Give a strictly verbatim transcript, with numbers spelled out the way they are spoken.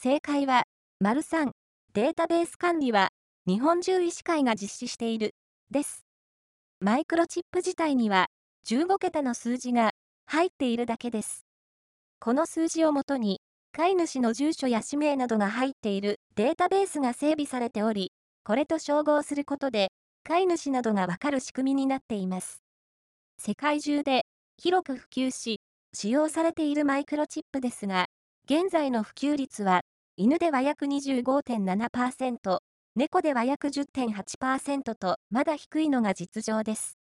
正解は、丸さん、データベース管理は、日本獣医師会が実施している、です。マイクロチップ自体には、じゅうごけたの数字が入っているだけです。この数字をもとに、飼い主の住所や氏名などが入っているデータベースが整備されており、これと照合することで、飼い主などがわかる仕組みになっています。世界中で広く普及し、使用されているマイクロチップですが、現在の普及率は、犬では約 にじゅうごてんななパーセント、猫では約 じゅってんはちパーセント とまだ低いのが実情です。